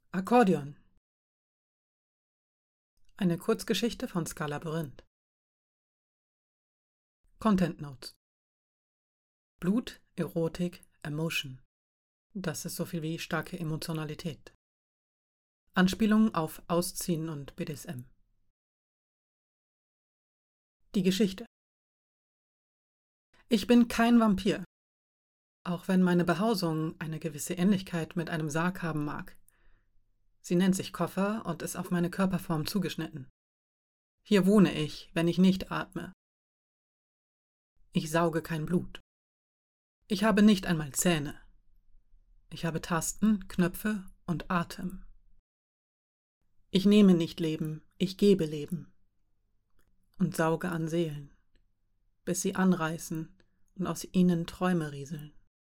Akkordeon. Eine Kurzgeschichte von Ska Labyrinth. Content Notes. Blut, Erotik, Emotion. Das ist so viel wie starke Emotionalität. Anspielung auf Ausziehen und BDSM. Die Geschichte. Ich bin kein Vampir. Auch wenn meine Behausung eine gewisse Ähnlichkeit mit einem Sarg haben mag. Sie nennt sich Koffer und ist auf meine Körperform zugeschnitten. Hier wohne ich, wenn ich nicht atme. Ich sauge kein Blut. Ich habe nicht einmal Zähne. Ich habe Tasten, Knöpfe und Atem. Ich nehme nicht Leben, ich gebe Leben. Und sauge an Seelen, bis sie anreißen und aus ihnen Träume rieseln.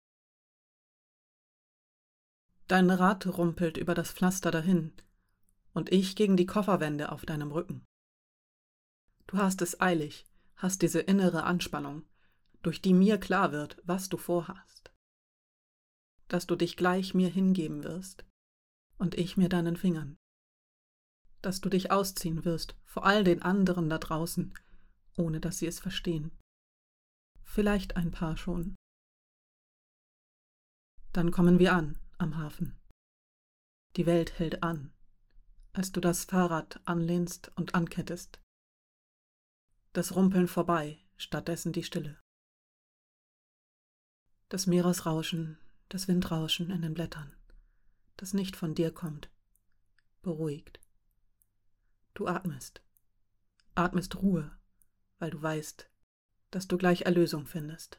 Dein Rad rumpelt über das Pflaster dahin und ich gegen die Kofferwände auf deinem Rücken. Du hast es eilig, hast diese innere Anspannung, durch die mir klar wird, was du vorhast. Dass du dich gleich mir hingeben wirst und ich mir deinen Fingern. Dass du dich ausziehen wirst vor all den anderen da draußen, ohne dass sie es verstehen. Vielleicht ein paar schon. Dann kommen wir an am Hafen. Die Welt hält an, als du das Fahrrad anlehnst und ankettest. Das Rumpeln vorbei, stattdessen die Stille. Das Meeresrauschen, das Windrauschen in den Blättern, das nicht von dir kommt, beruhigt. Du atmest Ruhe, weil du weißt, dass du gleich Erlösung findest.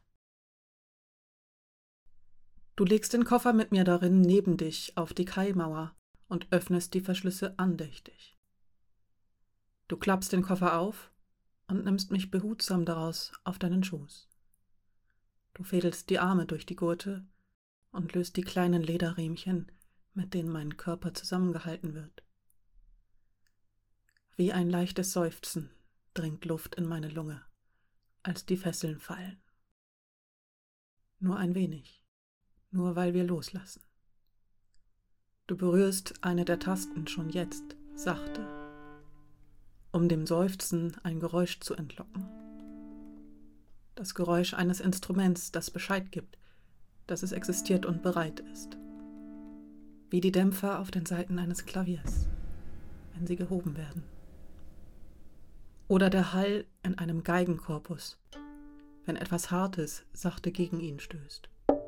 Du legst den Koffer mit mir darin neben dich auf die Kaimauer und öffnest die Verschlüsse andächtig. Du klappst den Koffer auf und nimmst mich behutsam daraus auf deinen Schoß. Du fädelst die Arme durch die Gurte und löst die kleinen Lederriemchen, mit denen mein Körper zusammengehalten wird. Wie ein leichtes Seufzen dringt Luft in meine Lunge, als die Fesseln fallen. Nur ein wenig. Nur weil wir loslassen. Du berührst eine der Tasten schon jetzt, sachte, um dem Seufzen ein Geräusch zu entlocken. Das Geräusch eines Instruments, das Bescheid gibt, dass es existiert und bereit ist. Wie die Dämpfer auf den Saiten eines Klaviers, wenn sie gehoben werden. Oder der Hall in einem Geigenkorpus, wenn etwas Hartes sachte gegen ihn stößt.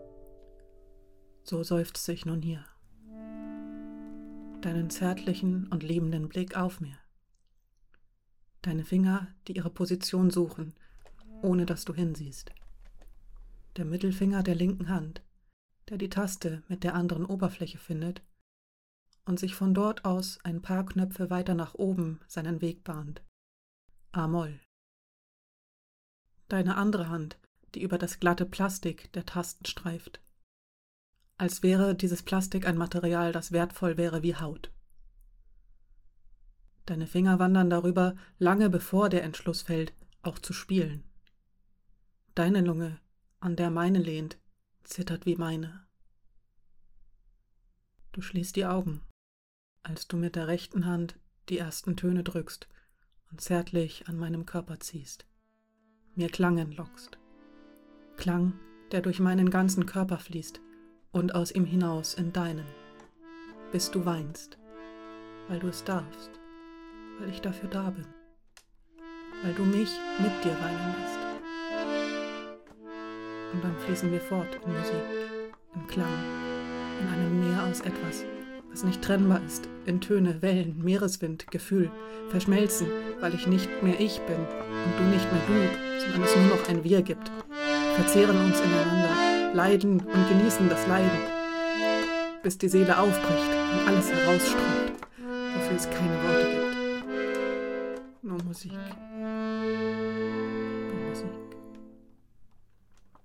So seufze ich nun hier. Deinen zärtlichen und liebenden Blick auf mir. Deine Finger, die ihre Position suchen, ohne dass du hinsiehst. Der Mittelfinger der linken Hand, der die Taste mit der anderen Oberfläche findet und sich von dort aus ein paar Knöpfe weiter nach oben seinen Weg bahnt. A-Moll. Deine andere Hand, die über das glatte Plastik der Tasten streift. Als wäre dieses Plastik ein Material, das wertvoll wäre wie Haut. Deine Finger wandern darüber, lange bevor der Entschluss fällt, auch zu spielen. Deine Lunge, an der meine lehnt, zittert wie meine. Du schließt die Augen, als du mit der rechten Hand die ersten Töne drückst und zärtlich an meinem Körper ziehst. Mir Klang entlockst. Klang, der durch meinen ganzen Körper fließt, und aus ihm hinaus in deinen, bis du weinst, weil du es darfst, weil ich dafür da bin, weil du mich mit dir weinen lässt. Und dann fließen wir fort in Musik, in Klang, in einem Meer aus etwas, was nicht trennbar ist, in Töne, Wellen, Meereswind, Gefühl, verschmelzen, weil ich nicht mehr ich bin und du nicht mehr du, sondern es nur noch ein Wir gibt, verzehren uns ineinander, leiden und genießen das Leiden, bis die Seele aufbricht und alles herausströmt, wofür es keine Worte gibt. Nur Musik. Nur Musik.